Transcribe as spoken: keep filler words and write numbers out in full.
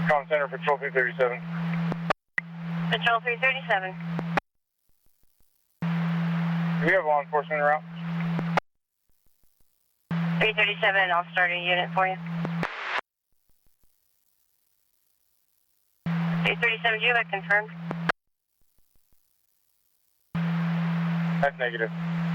Com Center, Patrol three thirty-seven. Patrol three thirty-seven. Do we have law enforcement around? three thirty-seven, I'll start a unit for you. three thirty-seven, do you have it confirmed? That's negative.